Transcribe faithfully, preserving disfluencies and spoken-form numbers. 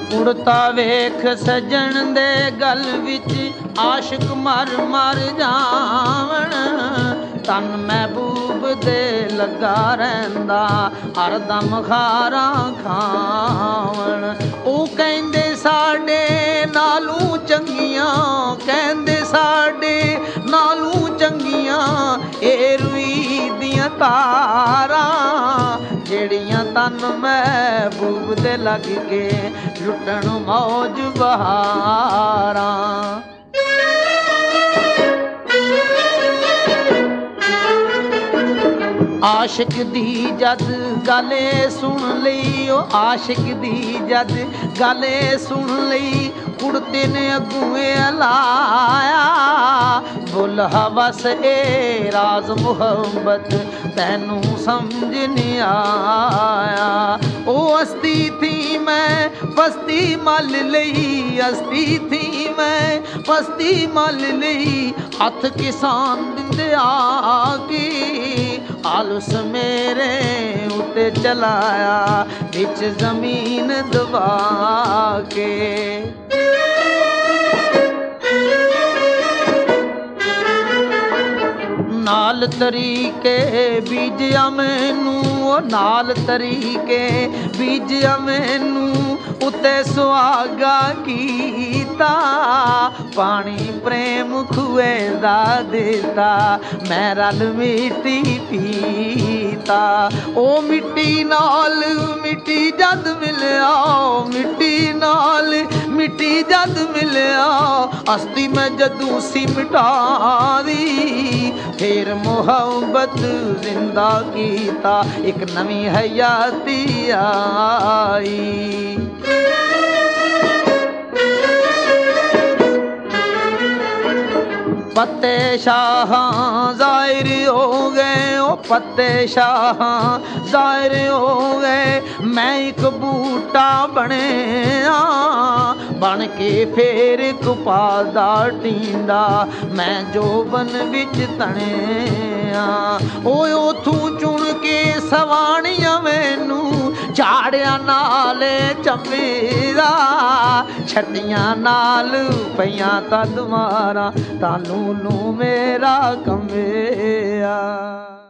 ਉੜਤਾ ਵੇਖ ਸਜਣ ਦੇ ਗਲ ਵਿੱਚ ਆਸ਼ਿਕ ਮਰ ਮਰ ਜਾਵਣ। ਤਨ ਮਹਿਬੂਬ ਦੇ ਲੱਗਾ ਰਹਿੰਦਾ ਹਰਦਮ ਖਾਰਾਂ ਖਾਵਣ। ਉਹ ਕਹਿੰਦੇ ਸਾਡੇ ਨਾਲੋਂ ਚੰਗੀਆਂ, ਕਹਿੰਦੇ ਸਾਡੇ ਨਾਲੋਂ ਚੰਗੀਆਂ ਇਹ ਰੂਈ ਦੀਆਂ ਤਾਰਾਂ ਜਿਹੜੀਆਂ ਤਨ ਮਹਿਬੂਬ ਦੇ ਲੱਗ ਕੇ ਲੁੱਟਣ ਮੌਜ ਬਹਾਰਾਂ। ਆਸ਼ਿਕ ਦੀ ਜਦ ਗਾਲੇ ਸੁਣ ਲਈ, ਉਹ ਆਸ਼ਿਕ ਦੀ ਜਦ ਗਾਲੇ ਸੁਣ ਲਈ ਕੁੜਤੇ ਨੇ ਅੱਗੂਏ ਲਾਇਆ। ਬੁੱਲ ਹਵਸ ਏ ਰਾਜ਼ ਮੁਹੱਬਤ ਤੈਨੂੰ ਸਮਝ ਨਹੀਂ ਆਇਆ। ਉਹ ਅਸਤੀ ਥੀ ਮੈਂ ਪਸਤੀ ਮਲ ਲਈ, ਅਸਤੀ ਥੀ ਮੈਂ ਪਸਤੀ ਮਲ ਲਈ। ਹੱਥ ਕਿਸਾਨ ਦਿੰਦੇ ਆ ਕੇ ਆਲਸ ਮੇਰੇ ਉੱਤੇ ਚਲਾਇਆ ਵਿੱਚ ਜ਼ਮੀਨ ਦਬਾ ਕੇ। ਨਾਲ ਤਰੀਕੇ ਬੀਜਿਆ ਮੈਨੂੰ, ਉਹ ਨਾਲ ਤਰੀਕੇ ਬੀਜਿਆ ਮੈਨੂੰ ਉੱਤੇ ਸੁਹਾਗਾ ਕੀਤਾ। ਪਾਣੀ ਪ੍ਰੇਮ ਖੂਏ ਦਾ ਦਿੱਤਾ ਮੈਂ ਰਲ ਮਿੱਟੀ ਪੀਤਾ। ਉਹ ਮਿੱਟੀ ਨਾਲ ਮਿੱਟੀ ਜਦ ਮਿਲਿਆ, ਮਿੱਟੀ ਨਾਲ ਮਿੱਟੀ ਜਦ ਮਿਲਿਆ। ਅਸਤੀ ਮੈਂ ਜਦੋਂ ਸੀ ਮਿਟਾ ਦੀ ਫੇਰ ਮੁਹੱਬਤ ਜ਼ਿੰਦਾ ਕੀਤਾ ਇੱਕ ਨਵੀਂ ਹਯਾਤੀ ਆਈ। पत्ते शाह ज़ाहिर हो गए, ओ पत्ते शाह ज़ाहिर हो गए। मैं एक बूटा बने बन के फिर कुपादा टींदा मैं जोबन विच तणिया। ओए उथों चुन के सवाणियां मैनू झाड़िया नाल चंबेरा छटियां नाल पईयां तद मारा तानू नू मेरा कंबिया।